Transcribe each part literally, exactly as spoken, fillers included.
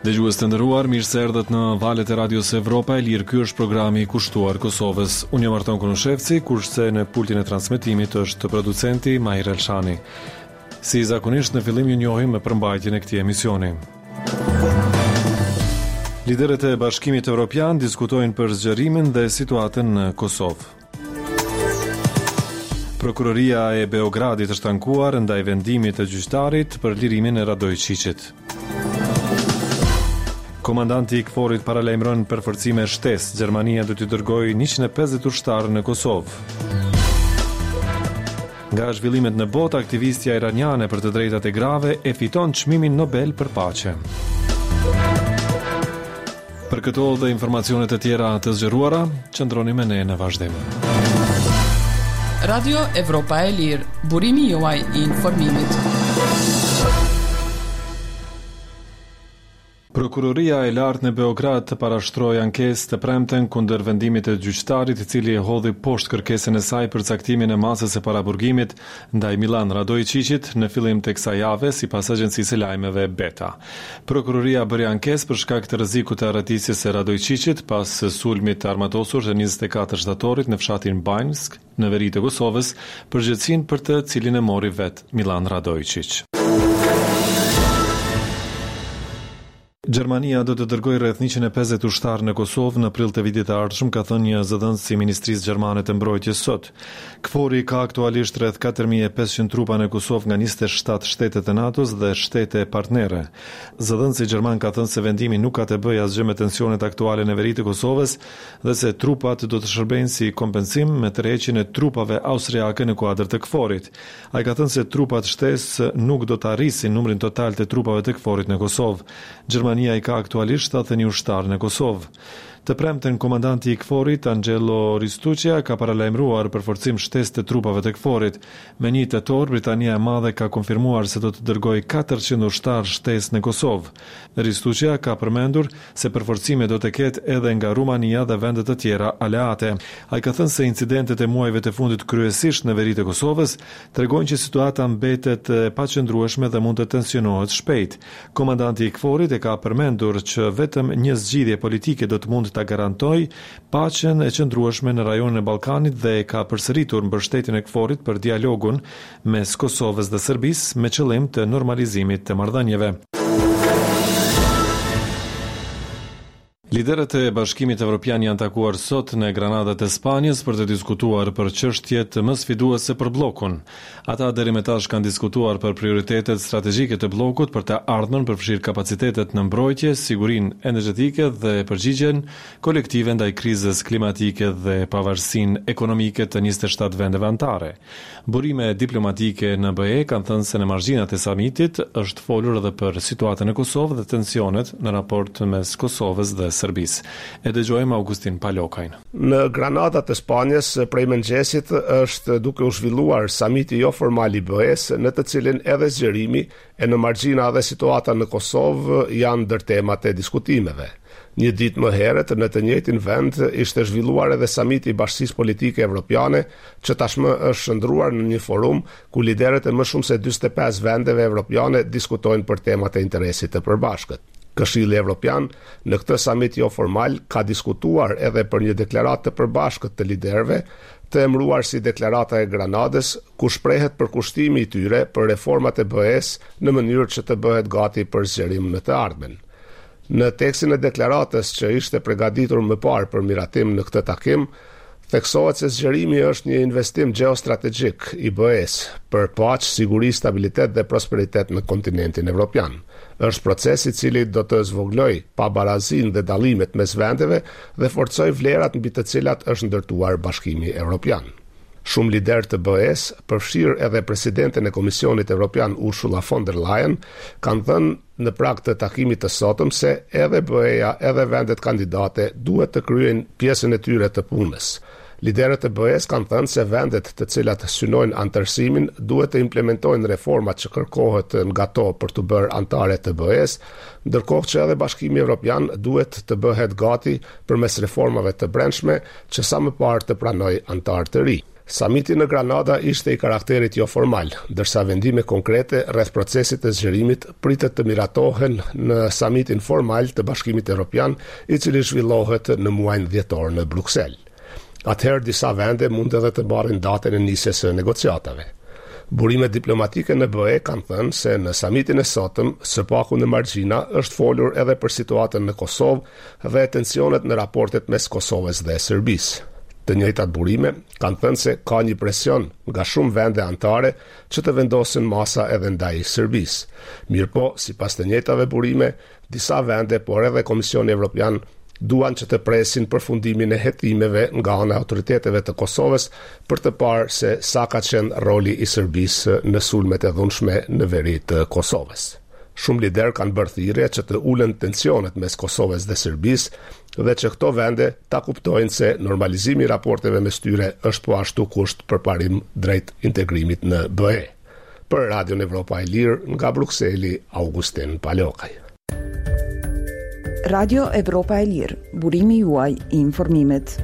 Dëgjues të nderuar, mirë se erdhët në valët e Radios Evropa e Lirë. Ky është programi i kushtuar Kosovës. Unë jam Arton Kunushevci, kurse në pultin e transmetimit është producenti Mahir Elshani. Si zakonisht, në fillim ju njohim me përmbajtjen e këtij emisioni. Liderët e Bashkimit Evropian diskutojnë për zgjerimin dhe situatën në Kosovë. Prokuroria e Beogradit është ankuar ndaj vendimit të gjyqtarit për lirimin e Radojqiqit. Komandanti i KFOR-it paralajmëron përforcime shtesë. Gjermania do t'i dërgojë njëqind e pesëdhjetë ushtarë në Kosovë. Nga zhvillimet në botë, aktivistja iraniane për të drejtat e grave e fiton çmimin Nobel për paqe. Për këto dhe informacionet e tjera të zgjeruara, qëndroni me ne në vazhdim. Radio Evropa e Lirë, burimi juaj i informimit. Prokuroria e lartë në Beograd të parashtroi ankesë të premten kundër vendimit të gjyqtarit, i cili e hodhi poshtë kërkesën e saj për caktimin e masës së paraburgimit ndaj Milan Radojqiqit në fillim të kësaj jave, sipas agjencisë së lajmeve Beta. Prokuroria bëri ankesë për shkak të rrezikut të arretisjes së Radojqiqit pas sulmit të armatosur të njëzet e katër shtatorit në fshatin Banjsk, në veri të Kosovës, përgjegjësinë për të cilin e mori vet Milan Radojqiq. Gjermania do të dërgojë rreth njëqind e pesëdhjetë ushtarë në Kosovë në prill të vitit të ardhshëm, ka thënë një zëdhënës i Ministrisë Gjermane të Mbrojtjes sot. KFOR-i ka aktualisht rreth katër mijë e pesëqind trupa në Kosovë nga njëzet e shtatë shtete të NATO-s dhe shtete partnere. Zëdhënësi gjerman ka thënë se vendimi nuk ka të bëjë asgjë me tensionet aktuale në veri të Kosovës dhe se trupat do të shërbejnë si kompensim me tërheqjen e trupave austriake në kuadër të KFOR-it. Ai ka thënë se trupat shtesë nuk do të arrisin numrin total të trupave të KFOR-it në Kosovë. Gjermania i ka aktualisht shtatëdhjetë një ushtarë në Kosovë. Të premten, komandanti i KFOR-it, Angelo Ristuccia, ka paralajmëruar përforcim shtesë të trupave të KFOR-it. Me një tetor, Britania e Madhe ka konfirmuar se do të dërgojë katërqind ushtarë shtesë në Kosovë. Ristuccia ka përmendur se përforcime do të ketë edhe nga Rumania dhe vende të tjera aleate. Ai ka thënë se incidentet e muajve të fundit kryesisht në veri të Kosovës tregojnë që situata mbetet e paqëndrueshme dhe mund të tensionohet shpejt. Komandanti i KFOR-it e ka përmendur që vetëm një zgjidhje politike do të mund ta garantoj paqen e qëndrueshme në rajonin e Ballkanit dhe ka përsëritur mbështetjen e KFOR-it për dialogun mes Kosovës dhe Serbisë me qëllim të normalizimit të marrëdhënieve. Liderët e Bashkimit Evropian janë takuar sot në Granadat e Spanjës për të diskutuar për çështjet më sfiduese për bllokun. Ata deri më tash kanë diskutuar për prioritetet strategjike të bllokut për të ardhmen, përfshirë kapacitetet në mbrojtje, sigurinë energjetike dhe përgjigjen kolektive ndaj krizës klimatike dhe pavarësinë ekonomike të njëzet e shtatë vendeve anëtare. Burime diplomatike në B E kanë thënë se në margjinat e samitit është folur edhe për situatën në Kosovë dhe tensionet në raport mes Kosovës dhe Serbisë. E dëgjojmë Augustin Palokajn. Në Granadat e Spanjës prej mëngjesit është duke u zhvilluar samiti jo formal i B E-s, në të cilin edhe zgjerimi e në margjina dhe situata në Kosovë janë ndër temat e diskutimeve. Një ditë më herët, në të njëjtin vend, ishte zhvilluar edhe samiti i Bashkisë Politike Evropiane, që tashmë është shndruar në një forum ku liderët e më shumë se njëzet e pesë vendeve evropiane diskutojnë për temat e interesit të përbashkët. Këshilli Evropian në këtë samit jo formal ka diskutuar edhe për një deklaratë të përbashkët të liderëve, të emëruar si deklarata e Granadës, ku shprehet përkushtimi i tyre për reformat e B E-s në mënyrë që të bëhet gati për zgjerim në të ardhmen. Në tekstin e deklaratës që ishte përgatitur më parë për miratim në këtë takim, theksohet se zgjerimi është një investim gjeostrategjik i B E-s për paqë, siguri, stabilitet dhe prosperitet në kontinentin evropian. Është proces i cili do të zvogloj pabarazinë dhe dallimet mes vendeve dhe forcoj vlerat mbi të cilat është ndërtuar Bashkimi Evropian. Shumë lider të B E-s, përfshirë edhe presidenten e Komisionit Evropian Ursula von der Leyen, kanë thënë në prag të takimit të sotëm se edhe B E-ja edhe vendet kandidate duhet të kryejnë pjesën e tyre të punës. Liderët e B E-s kanë thënë se vendet të cilat synojnë antarësimin duhet të implementojnë reformat që kërkohet nga to për të bërë antare të B E-s, ndërkohë që edhe Bashkimi Evropian duhet të bëhet gati përmes reformave të brendshme që sa më parë të pranojë antar të ri. Samiti në Granada ishte i karakterit jo formal, ndërsa vendime konkrete rreth procesit të zgjerimit pritet të miratohen në samitin formal të Bashkimit Evropian, i cili zhvillohet në muajin dhjetor në Bruksel. Atëherë disa vende mund edhe të marrin datën e nisjes së negociatave. Burimet diplomatike në B E kanë thënë se në samitin e sotëm, së paku në margjina, është folur edhe për situatën në Kosovë dhe tensionet në raportet mes Kosovës dhe Serbisë. Të njëjtat burime kanë thënë se ka një presion nga shumë vende anëtare që të vendosin masa edhe ndaj Serbisë. Mirëpo, sipas të njëjtave burime, disa vende, por edhe Komisioni Evropian, duan që të presin përfundimin e hetimeve nga ana e autoriteteve të Kosovës për të parë se sa ka qenë roli i Serbisë në sulmet e dhunshme në veri të Kosovës. Shumë lider kanë bërë thirrje që të ulen tensionet mes Kosovës dhe Serbisë dhe që këto vende ta kuptojnë se normalizimi i raporteve mes tyre është po ashtu kusht për parim drejt integrimit në B E. Për Radion Evropa e Lirë, nga Brukseli, Augustin Palokaj. Radio Evropa e Lirë, burimi juaj i informimit.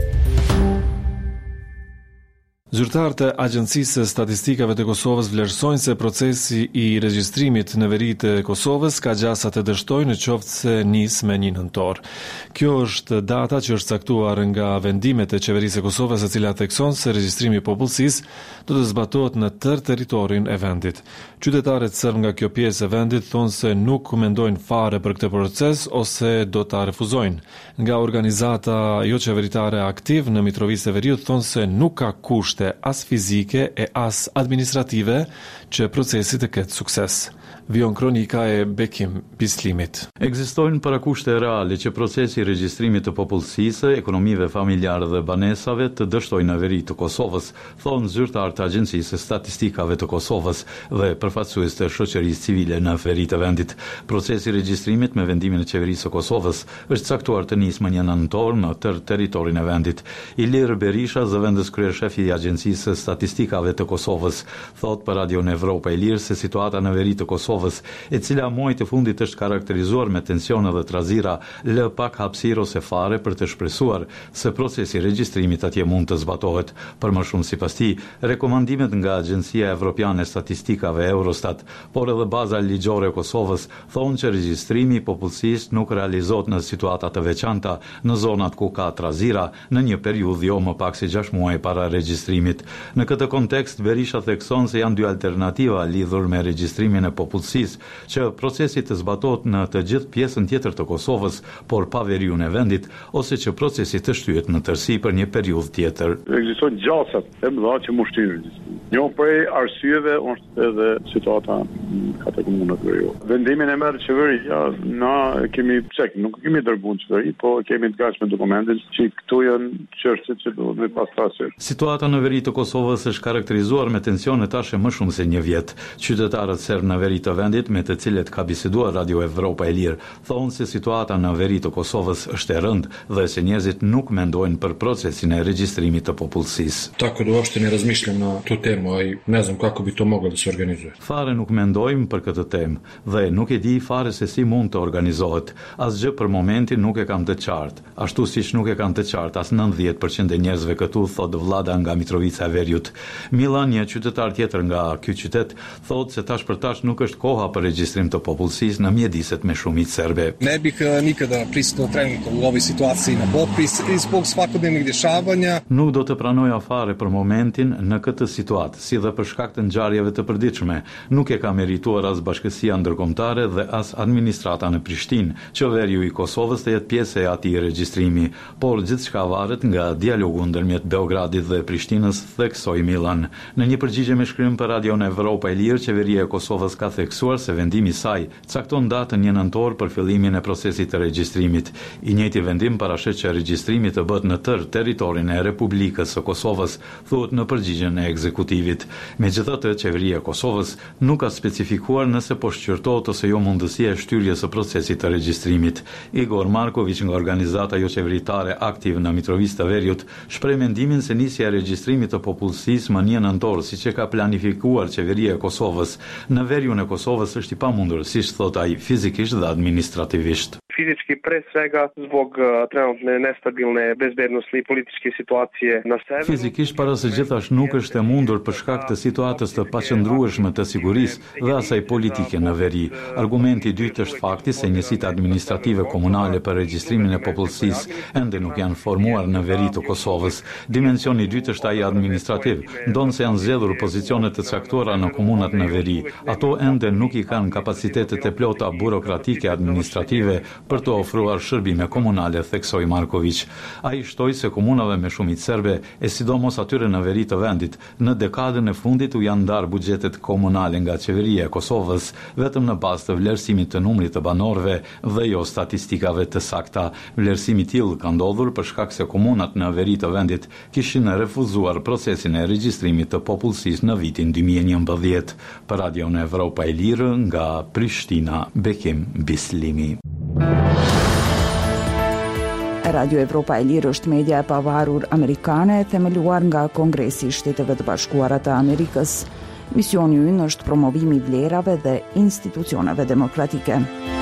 Zyrtarët e Agjencisë së Statistikave të Kosovës vlerësojnë se procesi i regjistrimit në veri të Kosovës ka gjasa të dështojë në qoftë se nis me një nëntor. Kjo është data që është caktuar nga vendimet e Qeverisë së Kosovës, e cila thekson se regjistrimi i popullsisë do të zbatohet në tërë territorin e vendit. Qytetarët serb nga kjo pjesë e vendit thonë se nuk mendojnë fare për këtë proces ose do ta refuzojnë. Nga organizata jo qeveritare aktiv në Mitrovicë e Veriut thonë se nuk ka kusht as fizike e as administrative që procesi të ketë sukses. Vion kronika e Bekim Bislimit. Ekzistojnë parakushte reale që procesi i regjistrimit të popullsisë, ekonomive familjare dhe banesave të dështojnë në veri të Kosovës, thonë zyrtar të Agjencisë së Statistikave të Kosovës dhe përfaqësues të shoqërisë civile në veri të vendit. Procesi i regjistrimit me vendimin e Qeverisë së Kosovës është caktuar të nisë më një nëntor në tërë territorin e vendit. Ilir Berisha, zëvendës kryeshefi i Agjencisë së Statistikave të Kosovës, thotë për Radion Evropa e Lirë se situata në veri të Kosovës, e cila muaj të fundit është karakterizuar me tensione dhe trazira, lë pak hapësirë ose fare për të shpresuar se procesi i regjistrimit atje mund të zbatohet. Për më shumë sipas tij, rekomandimet nga Agjencia Evropiane e Statistikave Eurostat, por edhe baza ligjore e Kosovës thonë që regjistrimi i popullsisë nuk realizohet në situata të veçanta në zonat ku ka trazira në një periudhë jo më pak se gjashtë muaj para regjistrimit. Në këtë kontekst, Berisha thekson se janë dy alternativa lidhur me regjistrimin e popullsisë, që procesi të zbatohet në të gjithë pjesën tjetër të Kosovës, por pa veriun e vendit, ose që procesi të shtyhet në tërësi për një periudhë tjetër. Ekzistojnë gjasat e mëdha që mund shtyjnë regjistrimin. Një prej arsyeve është edhe situata në katër komunat veriu. Vendimin e merr qeveria, na kemi çek, nuk kemi dërguar në qeveri, po kemi të gatshme dokumentet që këtu janë çështjet që duhet me pas parasysh. Situata në veri të Kosovës është karakterizuar me tensione tashë më shumë se një vjet. Qytetarët serb në veri të vendit me të cilët ka biseduar Radio Evropa e Lirë thonë se situata në veri të Kosovës është e rëndë dhe se njerëzit nuk mendojnë për procesin e regjistrimit të popullsisë. Tako da uopšte ne razmišljam na tu temu, a i ne znam kako bi to moglo da se organizuje. Fare nuk mendojmë për këtë temë dhe nuk e di fare se si mund të organizohet. Asgjë për momentin nuk e kam të qartë. Ashtu siç nuk e kanë të qartë as nëntëdhjetë përqind e njerëzve këtu, thotë Vlada nga Mitrovica e Veriut. Milan, një qytetar tjetër nga ky qytet, thotë se tash për tash nuk është koha për regjistrim të popullsisë në mjediset me shumicë serbe. Ne bih nikada pristao trenutno u ovoj situaciji na popis i zbog svakodnevnih dešavanja. Nuk do të pranoja fare për momentin në këtë situatë, si dhe për shkak të ngjarjeve të përditshme. Nuk e ka merituar as bashkësia ndërkombëtare dhe as administrata në Prishtinë, që veriu i Kosovës të jetë pjesë e atij regjistrimi, por gjithçka varet nga dialogu ndërmjet Beogradit dhe Prishtinës, theksoi Milan. Në një përgjigje me shkrim për Radion Evropa e Lirë, qeveria e Kosovës ka theksuar se vendimi i saj cakton datën një nëntor për fillimin e procesit të regjistrimit. I njëjti vendim parashet që regjistrimi të bëhet në tërë territorin e Republikës së Kosovës, thuhet në përgjigjen e ekzekutivit. Megjithatë, qeveria e Kosovës nuk ka specifikuar nëse po shqyrtohet ose jo mundësia e shtyrjes së procesit të regjistrimit. Igor Marković nga organizata jo qeveritare aktiv në Mitrovicë të Veriut shpreh mendimin se nisja e regjistrimit të popullsisë më një nëntor, siç e ka planifikuar qeveria e Kosovës, në veriun e Kosovës është i pamundur, siç thot ai, fizikisht dhe administrativisht. fizički, pre svega zbog uh, trenutne nestabilne bezbednosne i političke situacije na severu. Fizikisht para së gjithash nuk është e mundur për shkak të situatës të paqëndrueshme të sigurisë dhe asaj politike në veri. Argumenti i dytë është fakti se njësitë administrative komunale për regjistrimin e popullsisë ende nuk janë formuar në veri të Kosovës. Dimensioni i dytë është ai administrativ, ndonë se janë zgjedhur pozicione të caktuara në komunat në veri. Ato ende nuk i kanë kapacitetet e plota burokratike administrative për të ofruar shërbime komunale, theksoi Marković. Ai shtoi se komunave me shumicë serbe, e sidomos atyre në veri të vendit, në dekadën e fundit u janë ndarë buxhetet komunale nga qeveria e Kosovës, vetëm në bazë të vlerësimit të numrit të banorëve dhe jo statistikave të sakta. Vlerësimi i tillë ka ndodhur për shkak se komunat në veri të vendit kishin refuzuar procesin e regjistrimit të popullsisë në vitin dy mijë e njëmbëdhjetë. Për Radio në Evropa e Lirë nga Prishtina, Bekim Bislimi. Radio Evropa e Lirë është media e pavarur amerikane themeluar nga Kongresi i Shteteve të Bashkuara të Amerikës. Misioni i ynë është promovimi i vlerave dhe institucioneve demokratike.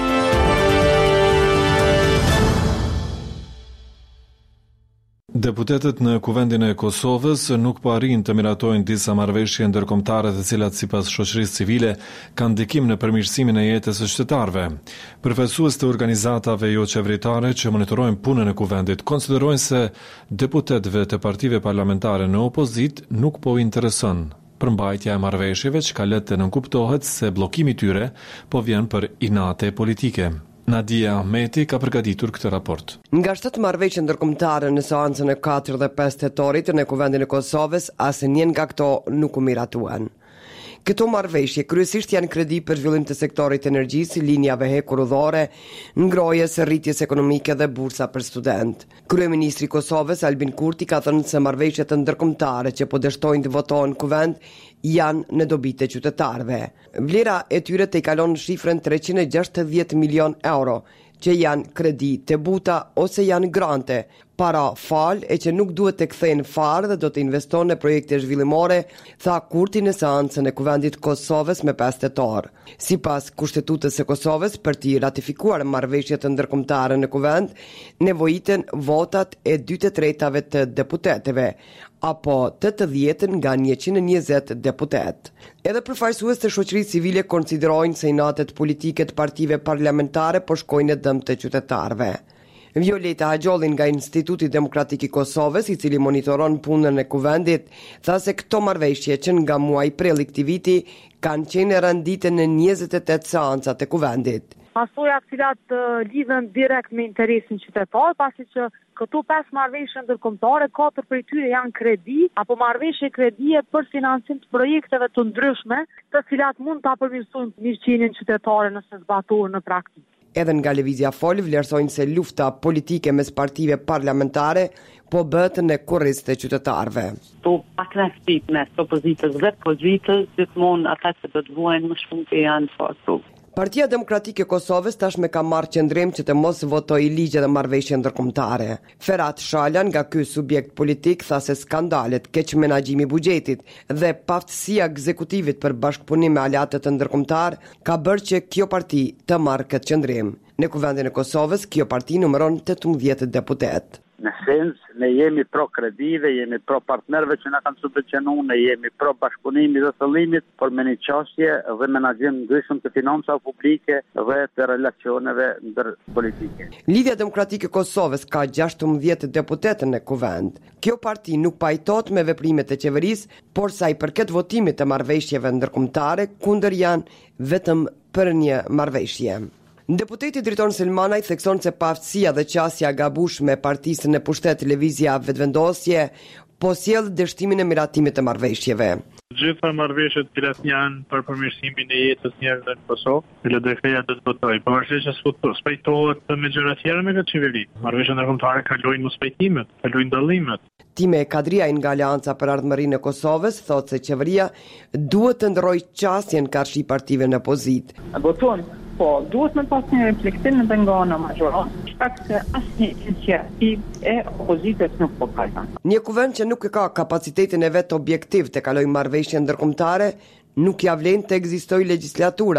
Deputetët në Kuvendin e Kosovës nuk po arrin të miratojnë disa marrëveshje ndërkombëtare të cilat sipas shoqërisë civile kanë ndikim në përmirësimin e jetës së qytetarëve. Përfaqësues të organizatave jo qeveritare që monitorojnë punën e Kuvendit konsiderojnë se deputetëve të partive parlamentare në opozit nuk po intereson përmbajtja e marrëveshjeve që ka lënë të nënkuptohet se bllokimi i tyre po vjen për inate politike. Nadia Ahmeti ka përgatitur këtë raport. Nga shtatë marrëveshje ndërkombëtare në seancën e katër dhe pesë tetorit në Kuvendin e Kosovës, asnjë nga këto nuk u miratuan. Këto marrëveshje kryesisht janë kredi për zhvillim të sektorit energjisë, linjave hekurudhore, ngrohjes së rritjes ekonomike dhe bursa për student. Kryeministri i Kosovës Albin Kurti ka thënë se marrëveshjet ndërkombëtare që po dështojnë të votohen kuvend janë në dobi të qytetarëve. Vlera e tyre tejkalon shifrën treqind e gjashtëdhjetë milion euro, që janë kredi të buta ose janë grante, para fal e që nuk duhet të kthehen fare dhe do të investon në projekte zhvillimore, tha Kurti në seancën e Kuvendit Kosovës me pesë tetor. Sipas Kushtetutës së Kosovës, për të ratifikuar marrëveshjet ndërkombëtare në Kuvend, nevojiten votat e dy të tretave të deputetëve, apo tetëdhjetë nga njëqind e njëzet deputet. Edhe përfaqësues të shoqërisë civile konsiderojnë se inatet politike të partive parlamentare po shkojnë në dëm të qytetarëve. Violeta Haxholli nga Instituti Demokratik i Kosovës, i cili monitoron punën e Kuvendit, tha se këto marrëveshje që nga muaji prill i këtij viti kanë qenë rëndite në njëzet e tetë seanca të Kuvendit. Pasojat cilat uh, lidhen direkt me interesin qytetar, pasi që këto pesë marrëveshje ndërkombëtare, katër prej tyre janë kredi apo marrëveshje kredie për financim të projekteve të ndryshme, të cilat mund ta përmirësojnë mirëqenien qytetare nëse zbatohen në praktikë. Edhe nga Lëvizja Fol vlerësojnë se lufta politike mes partive parlamentare po bëhet në kurriz të qytetarëve. To pakënaqësit mes opozitës dhe pozitës, gjithmonë ata që do të vuajnë më shumë të janë fasu. Partia Demokratike e Kosovës tashmë ka marrë qendrim që të mos votojë ligje dhe marrëveshje ndërkombëtare. Ferhat Shalan, nga ky subjekt politik, tha se skandalet, keq menaxhimi i buxhetit dhe paftësia e ekzekutivit për bashkëpunim me aleatët ndërkombëtar ka bërë që kjo parti të marrë këtë qendrim. Në Kuvendin e Kosovës, kjo parti numëron tetëmbëdhjetë deputet. Në sens, ne jemi pro kredive, jemi pro partnerve që na kanë subvencionuar, ne jemi pro bashkëpunimit dhe thëllimit, por me një çështje dhe menaxhim ndryshëm të financave publike dhe të relacioneve ndërpolitike. Lidhja Demokratike e Kosovës ka gjashtëmbëdhjetë deputetë në Kuvend. Kjo parti nuk pajtohet me veprimet e qeverisë, por sa i përket votimit të marrëveshjeve ndërkombëtare, kundër janë vetëm për një marrëveshje. Deputeti Driton Selmanaj thekson se paftësia dhe qasja gabueshme e partisë në pushtet Lëvizja Vetvendosje po sjell dështimin e miratimit të marrëveshjeve. Gjitha marrëveshjet që janë për përmirësimin e jetës njerëzve në Kosovë, L D K-ja do të votojë. Pavarësisht se spajtohet me gjëra tjera me këtë qeveri. Marrëveshjet ndërkombëtare kalojnë muspajtimet, kalojnë dallimet. Time Kadria nga Aleanca për Ardhmërinë e Kosovës thotë se qeveria duhet të ndrojë qasjen karshi partive në opozitë. Voton, po, duhet me pas një reflektim në nga ana mazhore, shkak se asnjë iniciativë e opozitës nuk po ka. Një kuvend që nuk e ka kapacitetin e vet objektiv të kalojë marrëveshje ndërkombëtare, nuk ja vlen të ekzistojë legjislatura,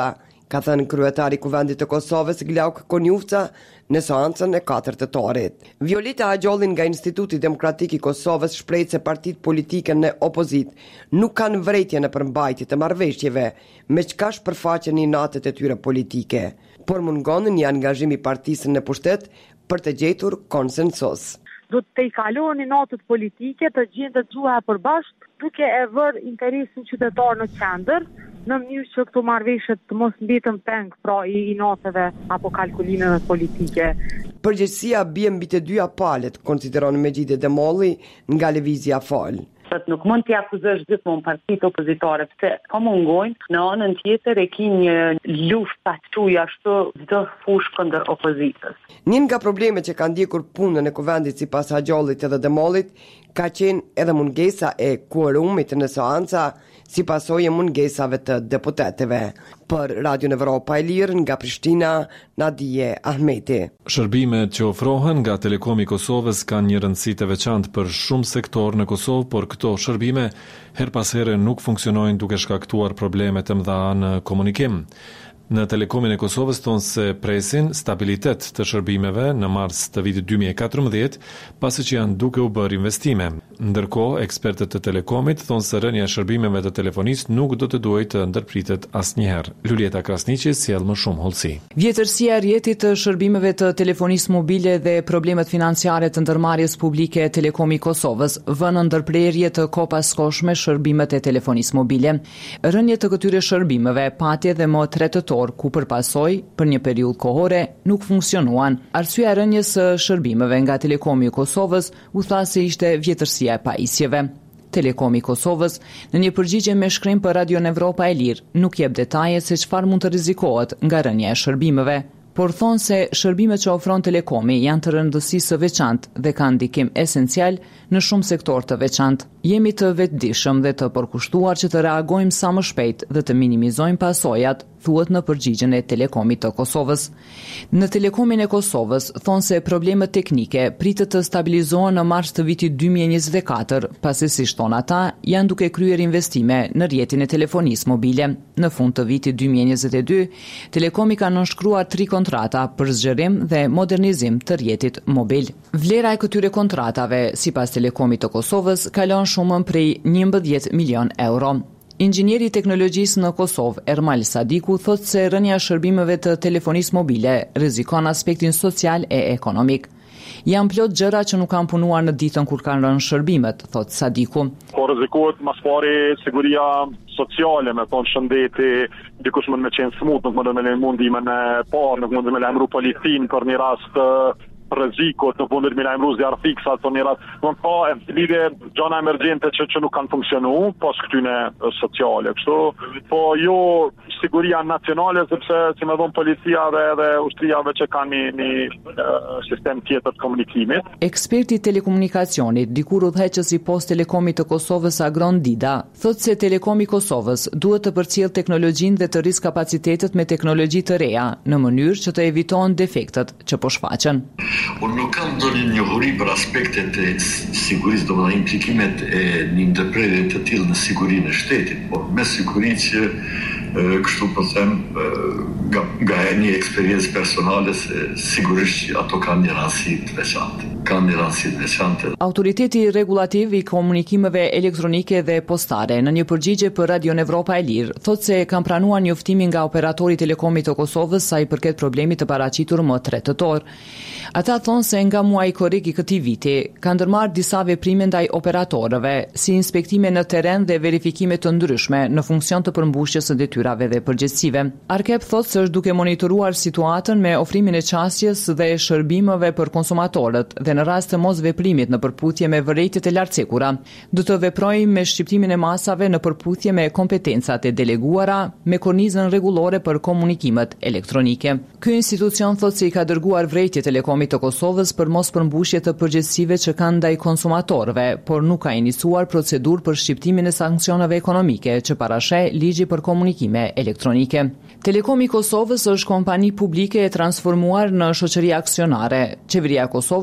ka thënë kryetari i Kuvendit të Kosovës Glauk Konjufca në seancën e katër tetorit. Violeta Agjollin nga Instituti Demokratik i Kosovës shpreh se partitë politike në opozit nuk kanë vërejtje në përmbajtje të marrëveshjeve, me çka shpërfaqen inatët e tyre politike, por mungon një angazhim i partisë në pushtet për të gjetur konsensus. Do të i kaloni natët politike të gjendet gjuha e përbashkët, duke e vërë interesin qytetar në qendër, në mënyrë që këto marrëveshje të mos mbeten peng pra i natëve apo kalkulimeve politike. Përgjegjësia bie mbi të dyja palët, konsideron Mejide Demolli nga Lëvizja Fal. Nuk mund t'i akuzosh gjithmonë partitë opozitare, pse ka mungojnë, në anën tjetër e ki një luftë paqtuj ashtu çdo fushë kundër opozitës. Një nga problemet që kanë ndjekur punën e Kuvendit sipas Agjallit edhe Demollit ka qenë edhe mungesa e kuorumit në seanca si pasojë mungesave të deputetëve. Për Radio Evropa e Lirë nga Prishtina, Nadije Ahmeti. Shërbimet që ofrohen nga Telekomi i Kosovës kanë një rëndësi të veçantë për shumë sektor në Kosovë, por këto shërbime her pas here nuk funksionojnë duke shkaktuar probleme të mëdha në komunikim. Në Telekomin e Kosovës thonë se presin stabilitet të shërbimeve në mars të vitit dy mijë e katërmbëdhjetë, pasi që janë duke u bërë investime. Ndërkohë, ekspertët të Telekomit thonë se rënja e shërbimeve të telefonisë nuk do të duhet të ndërpritet asnjëherë. Lulieta Krasniqi sjell më shumë hollësi. Vjetërsia e rrjetit të shërbimeve të telefonisë mobile dhe problemet financiare të ndërmarrjes publike e Telekomi i Kosovës vënë në ndërprerje të kopaskoshme shërbimet e telefonisë mobile. Rënje të këtyre shërbimeve pati edhe më tre tetor, ku përpasoj për një periudhë kohore nuk funksionuan. Arsyeja e rënjes së shërbimeve nga Telekomi i Kosovës u tha se ishte vjetërsia e pajisjeve. Telekomi i Kosovës, në një përgjigje me shkrim për Radio Evropa e Lirë, nuk jep detaje se çfarë mund të rrezikohet nga rënja e shërbimeve, por thonë se shërbimet që ofron Telekomi janë të rëndësisë së veçantë dhe kanë ndikim esencial në shumë sektor të veçantë. Jemi të vetëdijshëm dhe të përkushtuar që të reagojmë sa më shpejt dhe të minimizojmë pasojat, thuhet në përgjigjen e Telekomit të Kosovës. Në Telekomin e Kosovës thonë se problemet teknike pritet të stabilizohen në mars të vitit dy mijë e njëzet e katër, pasi si thonë ata, janë duke kryer investime në rrjetin e telefonisë mobile. Në fund të vitit dy mijë e njëzet e dy, Telekomi ka nënshkruar tri kontrata për zgjerim dhe modernizim të rrjetit mobil. Vlera e këtyre kontratave, sipas Telekomit të Kosovës, kalon shumën prej njëmbëdhjetë milion euro. Inxhinieri i teknologjisë në Kosovë, Ermal Sadiku, thotë se rënja e shërbimeve të telefonisë mobile rrezikon aspektin social e ekonomik. Janë plot gjëra që nuk kanë punuar në ditën kur kanë rënë shërbimet, thotë Sadiku. Po rrezikohet mas pari siguria sociale, me thonë shëndeti, dikush mund me qenë smut, nuk mund me lejnë mundimin e parë, nuk mund me lejmëru politin për një rast rrezikot, nuk mund me lejmëru zjarë fiksat për një rast. Nuk ka e lidhe gjana emergjente që, që nuk kanë funksionu pas këtyne sociale. Kështu, po jo siguria nacionale, sepse si me dhonë policia dhe, dhe ushtrijave që kanë një, një uh, sistem tjetër të komunikimit. Eksperti telekomunikacionit, dikur udhëheqës i post Telekomit të Kosovës Agron Dida, thotë se Telekomi i Kosovës duhet të përcjell teknologjinë dhe të rrisë kapacitetet me teknologji të reja, në mënyrë që të evitohen defektet që po shfaqen. Unë nuk kam ndonjë njohuri për aspektet e sigurisë, domethënë implikimet e një ndërprerje të tillë në sigurinë e shtetit, por me siguri që kështu po them nga, nga një eksperiencë personale se sigurisht që ato kanë një rëndësi të veçantë. Kanë një rëndësi të veçantë. Autoriteti rregulativ i komunikimeve elektronike dhe postare në një përgjigje për Radio Evropa e Lirë thotë se kanë pranuar njoftimin nga operatori i Telekomit të Kosovës sa i përket problemit të paraqitur më tre tetor. Ata thonë se nga muaji korrik i këtij viti kanë ndërmarrë disa veprime ndaj operatorëve, si inspektime në terren dhe verifikime të ndryshme në funksion të përmbushjes së detyrave dhe përgjegjësive. Arkep thotë se është duke monitoruar situatën me ofrimin e çastjes dhe shërbimeve për konsumatorët dhe në rast të mos veprimit në përputhje me vërejtjet e lartcekura, do të veprojmë me shqiptimin e masave në përputhje me kompetencat e deleguara me kornizën rregullore për komunikimet elektronike. Ky institucion thotë se i ka dërguar vrejtje Telekomit të Kosovës për mos përmbushje të përgjegjësive që kanë ndaj konsumatorëve, por nuk ka iniciuar procedurë për shqiptimin e sanksioneve ekonomike që parasheh ligji për komunikime elektronike. Telekomi i Kosovës është kompani publike e transformuar në shoqëri aksionare. Qeveria e Kosovës është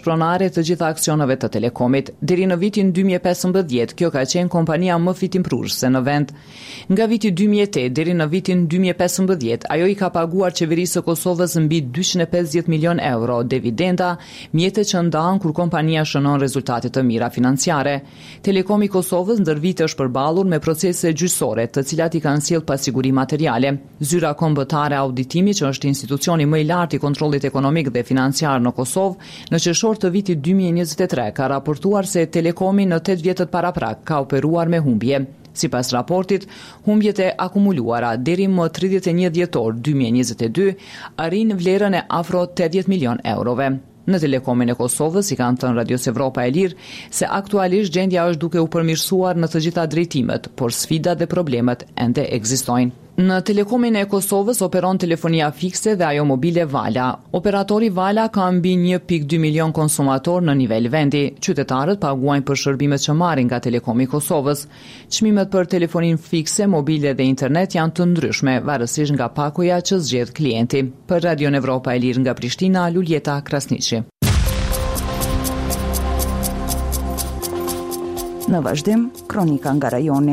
pronare të gjitha aksioneve të Telekomit. Deri në vitin dy mijë e pesëmbëdhjetë, kjo ka qenë kompania më fitimprurëse në vend. Nga viti dy mijë e tetë deri në vitin dy mijë e pesëmbëdhjetë, ajo i ka paguar qeverisë së Kosovës mbi dyqind e pesëdhjetë milion euro dividenda, mjete që ndahen kur kompania shënon rezultate të mira financiare. Telekomi i Kosovës ndër vite është përballur me procese gjyqësore, të cilat i kanë sjellë pasiguri materiale. Zyra kombëtare e auditimi, që është institucioni më i lartë i kontrollit ekonomik dhe financiar në Kosovë, në qershor të vitit dy mijë e njëzet e tre ka raportuar se Telekomi në tetë vjetët paraprak ka operuar me humbje. Sipas raportit, humbjet e akumuluara deri më tridhjetë e një dhjetor dy mijë e njëzet e dy arrin vlerën e afro tetëdhjetë milion eurove. Në Telekomin e Kosovës i kanë thënë Radios Evropa e Lirë se aktualisht gjendja është duke u përmirësuar në të gjitha drejtimet, por sfidat dhe problemet ende ekzistojnë. Në Telekomin e Kosovës operon telefonia fikse dhe ajo mobile Vala. Operatori Vala ka mbi një pikë dy milion konsumator në nivel vendi. Qytetarët paguajnë për shërbimet që marrin nga Telekomi i Kosovës. Çmimet për telefonin fikse, mobile dhe internet janë të ndryshme, varësisht nga pakuja që zgjedh klienti. Për Radion Evropa e Lirë nga Prishtina, Luljeta Krasniqi. Në vazhdim, kronika nga rajoni.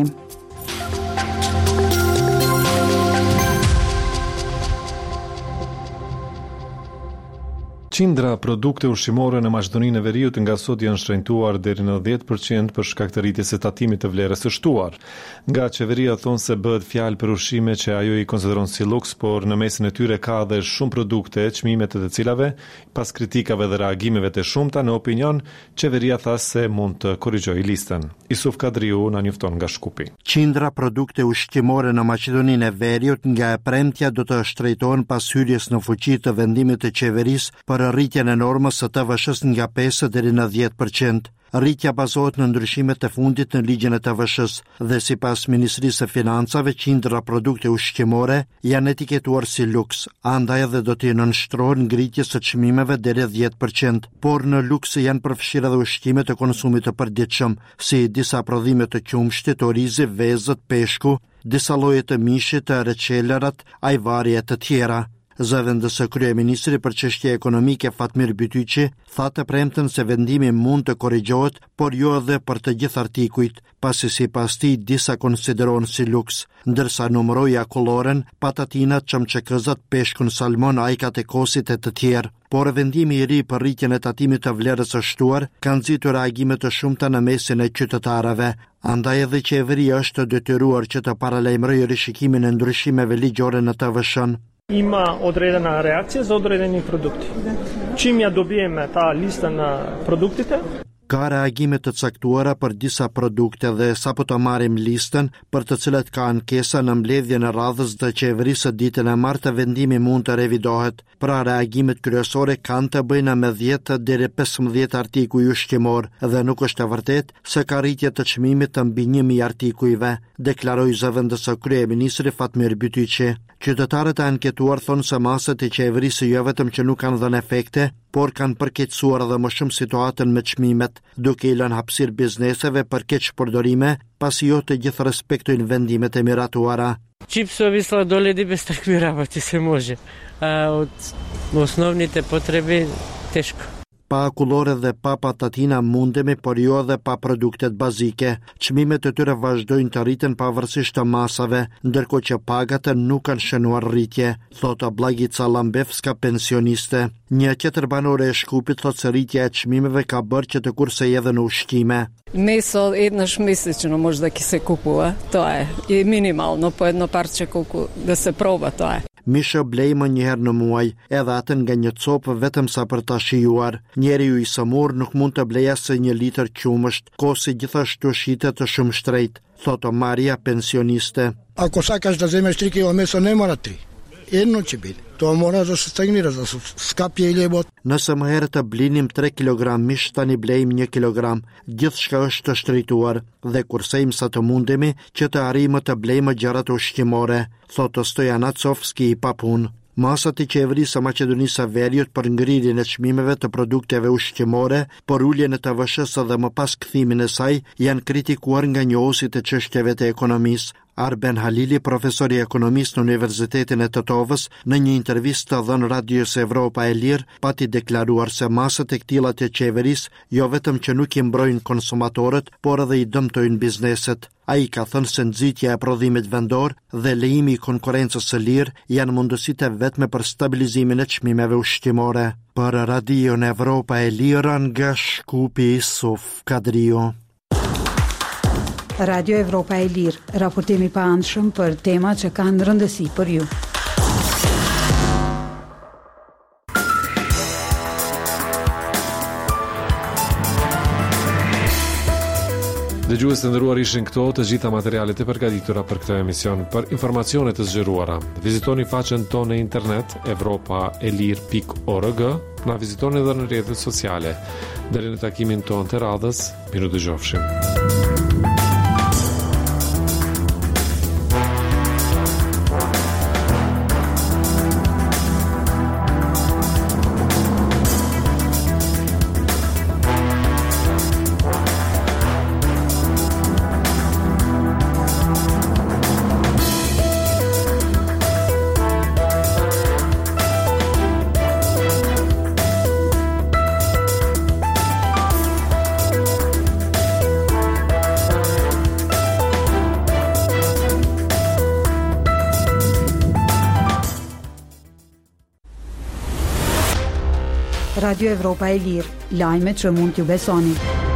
Qindra produkte ushqimore në Maqedoninë e Veriut nga sot janë shtrenjtuar deri në dhjetë përqind për shkak të rritjes së tatimit të vlerës së shtuar. Nga qeveria thonë se bëhet fjalë për ushqime që ajo i konsideron si luks, por në mesin e tyre ka dhe shumë produkte, çmimet e të cilave, pas kritikave dhe reagimeve të shumta në opinion, qeveria tha se mund të korrigjojë listën. Isuf Kadriu na njofton nga Shkupi. Qindra produkte ushqimore në Maqedoninë e Veriut nga e premtja do të shtrejtohen pas hyrjes në fuqi të vendimit të qeverisë për rritjen e normës së T V S-s nga pesë deri në dhjetë përqind. Rritja bazohet në ndryshimet e fundit në ligjin e T V S-s dhe sipas Ministrisë së Financave, qindra produkte ushqimore janë etiketuar si luks, andaj edhe do të nënshtrohen ngritjes së çmimeve deri dhjetë përqind, por në luks janë përfshirë edhe ushqime të konsumit të përditshëm, si disa prodhime të qumshtit, orizi, vezët, peshku, disa lloje të mishit, reçelerat, ajvari e të tjera. Zëvendësë kryeministri për çështje ekonomike Fatmir Bytyqi tha të premten se vendimi mund të korrigjohet, por jo edhe për të gjithë artikujt, pasi sipas tij disa konsiderohen si luks, ndërsa numëroi akulloren, patatinat, çamçekëzat, peshkun salmon, ajkat e kosit e të tjerë. Por vendimi i ri për rritjen e tatimit të vlerës së shtuar ka nxitur reagime të shumta në mesin e qytetarëve. Andaj edhe qeveria është detyruar që të paralajmërojë rishikimin e ndryshimeve ligjore në T V S-n. Има одредена реакција за одредени продукти. Чим ја добиеме таа листа на продуктите, ka reagime të caktuara për disa produkte dhe sapo të marrim listën për të cilat ka ankesa në mbledhjen e radhës të qeverisë ditën e martë, vendimi mund të revidohet. Pra reagimet kryesore kanë të bëjnë me dhjetë deri pesëmbëdhjetë artikuj ushqimor dhe nuk është e vërtet se ka rritje të çmimit të mbi një mijë artikujve, deklaroi zëvendësë kryeministri Fatmir Bytyqi. Qytetarët e anketuar thonë se masat e qeverisë jo vetëm që nuk kanë dhënë efekte, por kanë përkeqësuar edhe më shumë situatën me çmimet, duke i lënë hapësirë bizneseve për keq përdorime, pasi jo të gjithë respektojnë vendimet e miratuara. Чипсови, сладоледи без такви работи се може. А от основните потреби тешко. Pa akullore dhe pa patatina mundemi, por jo edhe pa produktet bazike. Çmimet e tyre vazhdojnë të rriten pavarësisht të masave, ndërkohë që pagat nuk kanë shënuar rritje, thotë Blagica Lambevska, pensioniste. Një tjetër banore e Shkupit thotë se rritja e çmimeve ka bërë që të kursej edhe në ushqime. Месо еднаш месечно може да ќе се купува, тоа е. И минимално по едно парче колку да се проба, тоа е. Mishë blej më njëherë në muaj, edhe atën nga një copë vetëm sa për ta shijuar. Njeriu i sëmur nuk mund të blejë se një litër qumësht, kosi gjithashtu shitet të shumë shtrejt, thotë Maria, pensioniste. Ako sakash da zemeš tri kilo meso, ne mora tri. Jedno će biti. To mora da se stagnira, da se skapje i ljebot. Nëse më herë të blinim tre kilogram mish, tani blejmë një kilogram. Gjithçka është të shtrejtuar dhe kursejmë sa të mundemi që të arrijmë të blejmë gjërat ushqimore, thotë Stojana Cofski i Papun. Masat i qeverisë së Maqedonisë së Veriut për ngrirjen e çmimeve të produkteve ushqimore, por uljen e T V S-së dhe më pas kthimin e saj janë kritikuar nga njohësit e çështjeve të ekonomisë. Arben Halili, profesor i ekonomisë në Universitetin e Tetovës, në një intervistë dhënë Radios Evropa e Lirë, pati deklaruar se masat e këtilla të qeverisë jo vetëm që nuk i mbrojnë konsumatorët, por edhe i dëmtojnë bizneset. Ai ka thënë se nxitja e prodhimit vendor dhe lejimi i konkurrencës së lirë janë mundësitë vetme për stabilizimin e çmimeve ushqimore. Për Radion Evropa e Lirë nga Shkupi Suf Kadrio. Radio Evropa e Lirë, raportimi pa andshëm për tema që kanë rëndësi për ju. Dëgjues të nderuar, ishin këto të gjitha materialet e përgatitura për këtë emision. Për informacione të zgjeruara, vizitoni faqen tonë në internet evropa e lir pikë org, na vizitoni edhe në rrjetet sociale. Deri në takimin tonë të radhës, miru dëgjofshim. Radio Evropa e Lirë, lajmet që mund t'ju besoni.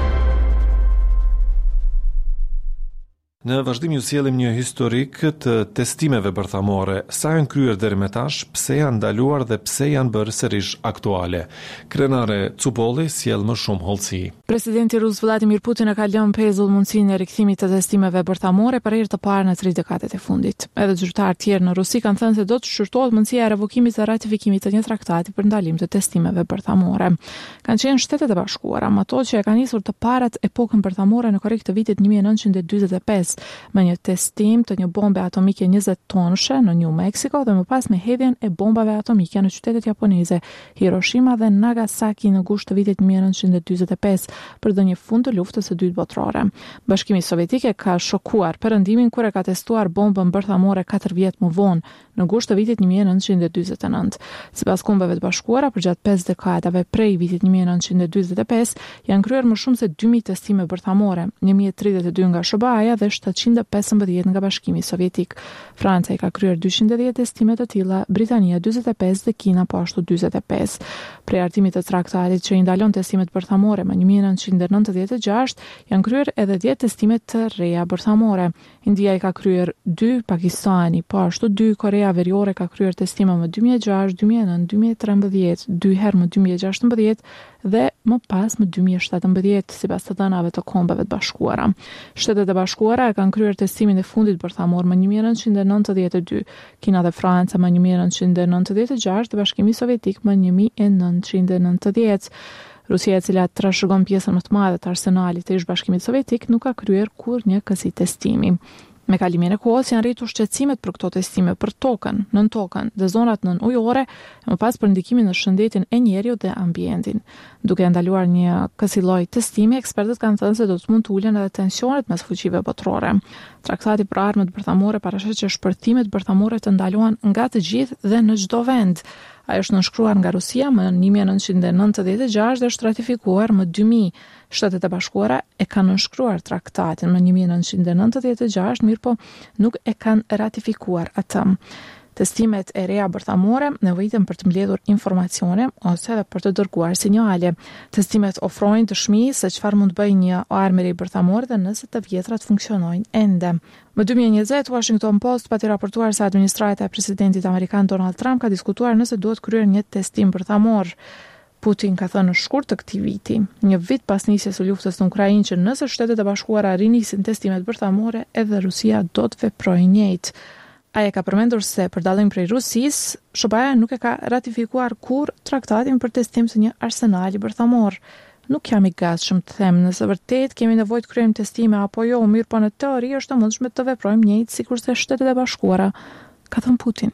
Në vazhdim ju sjellim një historik të testimeve bërthamore, sa janë kryer deri më tash, pse janë ndaluar dhe pse janë bërë sërish aktuale. Krenare Cupolli sjell më shumë hollësi. Presidenti rus Vladimir Putin e ka lënë pezull mundësinë e rikthimit të testimeve bërthamore për herë të parë në tre dekadet e fundit. Edhe zyrtarë të tjerë në Rusi kanë thënë se do të shqyrtohet mundësia e revokimit dhe ratifikimit të një traktati për ndalim të testimeve bërthamore. Kanë qenë Shtetet e Bashkuara, ato që e kanë nisur të parat epokën bërthamore në korrik të vitit një mijë e nëntëqind e dyzet e pesë. Me një testim të një bombe atomike njëzet tonëshe në New Mexico dhe më pas me hedhjen e bombave atomike në qytetet japoneze Hiroshima dhe Nagasaki në gusht të vitit një mijë e nëntëqind e dyzet e pesë për dhënë një fund të luftës së dytë botërore. Bashkimi Sovjetik e ka shokuar perëndimin kur e ka testuar bombën bërthamore katër vjet më vonë në gusht të vitit një mijë e nëntëqind e dyzet e nëntë. Sipas Kombeve të Bashkuara, përgjatë pesë dekadave prej vitit një mijë e nëntëqind e dyzet e pesë, janë kryer më shumë se dy mijë testime bërthamore, një mijë e tridhjetë e dy nga S B A-ja dhe shtatëqind e pesëmbëdhjetë nga Bashkimi Sovjetik. Franca i ka kryer dyqind e dhjetë testime të tilla, Britania dyzet e pesë dhe Kina po ashtu dyzet e pesë. Prej hartimit të traktatit që i ndalon testimet bërthamore më një mijë e nëntëqind e nëntëdhjetë e gjashtë, janë kryer edhe dhjetë testime të reja bërthamore. India i ka kryer dy, Pakistani po ashtu dy, Korea Veriore ka kryer testime më dy mijë e gjashtë, dy mijë e nëntë, dy mijë e trembëdhjetë, dy herë më dy mijë e gjashtëmbëdhjetë dhe më pas më dy mijë e shtatëmbëdhjetë, sipas të dhënave të Kombeve të Bashkuara. Shtetet e Bashkuara e kanë kryer testimin e fundit bërthamor më një mijë e nëntëqind e nëntëdhjetë e dy, Kina dhe Franca më një mijë e nëntëqind e nëntëdhjetë e gjashtë dhe Bashkimi Sovjetik më një mijë e nëntëqind e nëntëdhjetë. Rusia, e cila trashëgon pjesën më të madhe të arsenalit të ish-bashkimit sovjetik, nuk ka kryer kurrë kësi testimi. Me kalimin e kohës janë rritur shqetësimet për këto testime për tokën, nën tokën dhe zonat nën ujore, e më pas për ndikimin në shëndetin e njerëzit dhe ambientin. Duke ndaluar një kësi lloj testimi, ekspertët kanë thënë se do të mund të ulen edhe tensionet mes fuqive botërore. Traktati për armët bërthamore parashet që shpërtimet bërthamore të ndalohen nga të gjithë dhe në çdo vend. Ai është nënshkruar nga Rusia më një mijë e nëntëqind e nëntëdhjetë e gjashtë dhe është ratifikuar më dy mijë. Shtetet e Bashkuara e kanë nënshkruar traktatin më një mijë e nëntëqind e nëntëdhjetë e gjashtë, mirë po nuk e kanë ratifikuar atë. Testimet e reja bërthamore nevojiten për të mbledhur informacione ose edhe për të dërguar sinjale. Testimet ofrojnë dëshmi se çfarë mund të bëjë një armë e bërthamore dhe nëse të vjetrat funksionojnë ende. Më dy mijë e njëzet, Washington Post pati raportuar se administrata e presidentit amerikan Donald Trump ka diskutuar nëse duhet kryer një testim bërthamor. Putin ka thënë në shkurt të këtij viti, një vit pas nisjes së luftës në Ukrainë, që nëse Shtetet e Bashkuara rinisin testimet bërthamore, edhe Rusia do të veprojë njëjtë. Ai e ka përmendur se për dallim prej Rusisë, S B A nuk e ka ratifikuar kurrë traktatin për testim të një arsenali bërthamor. Nuk jam i gatshëm të them nëse vërtet kemi nevojë të kryejmë testime apo jo, mirë po në teori është e mundshme të veprojmë njëjtë sikur se Shtetet e Bashkuara, ka thënë Putin.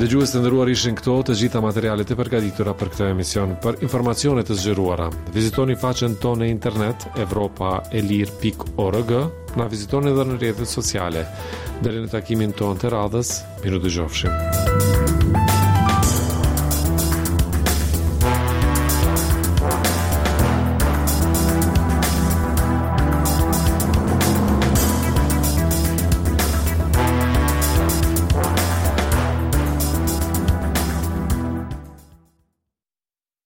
Dëgjues të nderuar, ishin këto të gjitha materialet e përgatitura për këtë emision. Për informacione të zgjeruara, vizitoni faqen tonë në internet evropa e lir pikë org, na vizitoni edhe në rrjetet sociale. Deri në takimin tonë të radhës, miru dëgjofshim.